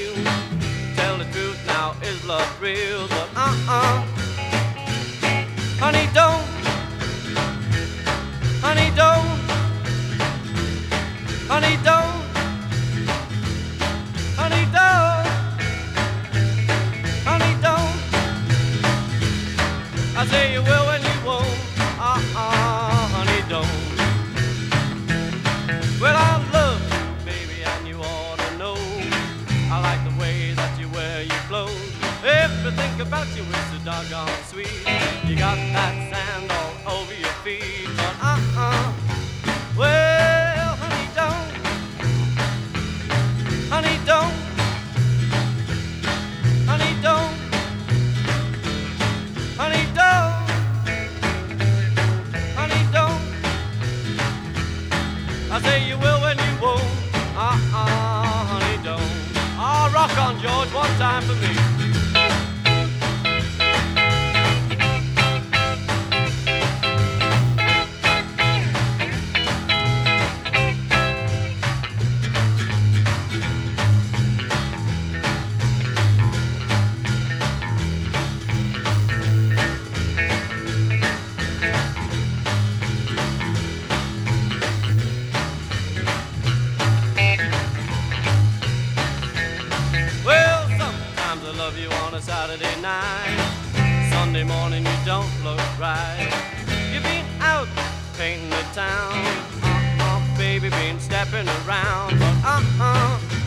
feel. Tell the truth now, is love real? But honey, don't, honey, don't, honey, don't, honey, don't, honey, don't. I say you will when you won't. Honey, don't. Well, I love you, baby, and you ought to know. I like the way that you wear your clothes. Everything about you is so doggone sweet. You got that sand all over your feet. But well, honey, don't, honey, don't, honey, don't, honey, don't, honey, don't. I say you will when you won't. Honey, don't. Oh, rock on, George, one time for me. I love you on a Saturday night. Sunday morning you don't look right. You've been out painting the town. Baby, been stepping around. But